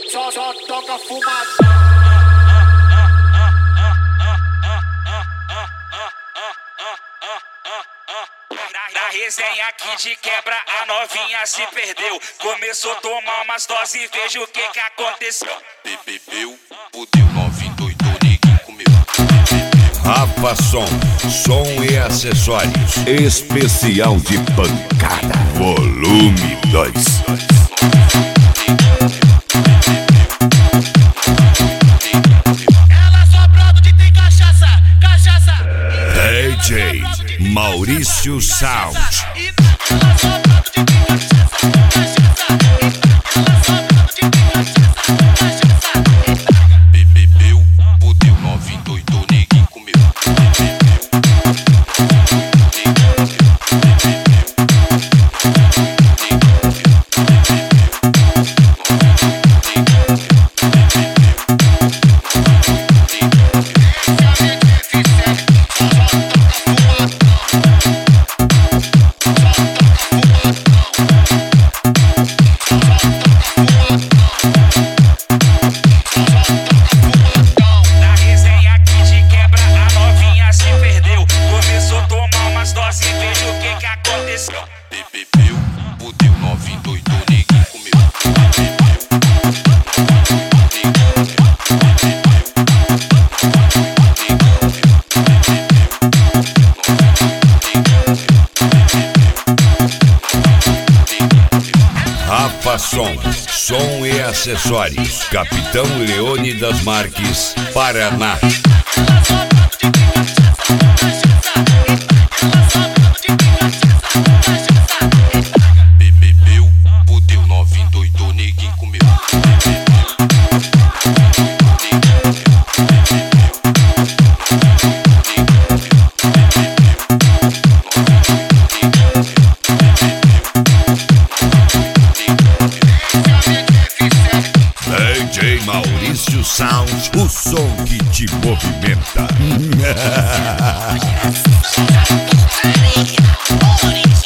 só toca fumaça. Na resenha aqui de quebra, a novinha se perdeu. Começou a tomar umas doses, veja o que aconteceu. Bebeu, fudeu, novinho doidou, ninguém comeu. Rafa som e acessórios. Especial de pancada. Volume 2. Ela só prova de tem cachaça. DJ Maurício Sound. Ela só prova de tem cachaça. Ela só prova de tem cachaça. Bebeu, fudeu, novinho doidou, ninguém comeu. Na resenha aqui de quebra, a novinha se perdeu. Começou a tomar umas doses, veja o que aconteceu. Bebeu, fudeu, novinho doidou, ninguém comeu. Rafa som e acessórios. Capitão Leônidas Marques, Paraná. Ela só prova de tem cachaça. Ela só prova de tem cachaça. Bebeu, fudeu, novinho doidou, ninguém comeu. DJ Maurício Sound, o som que te movimenta.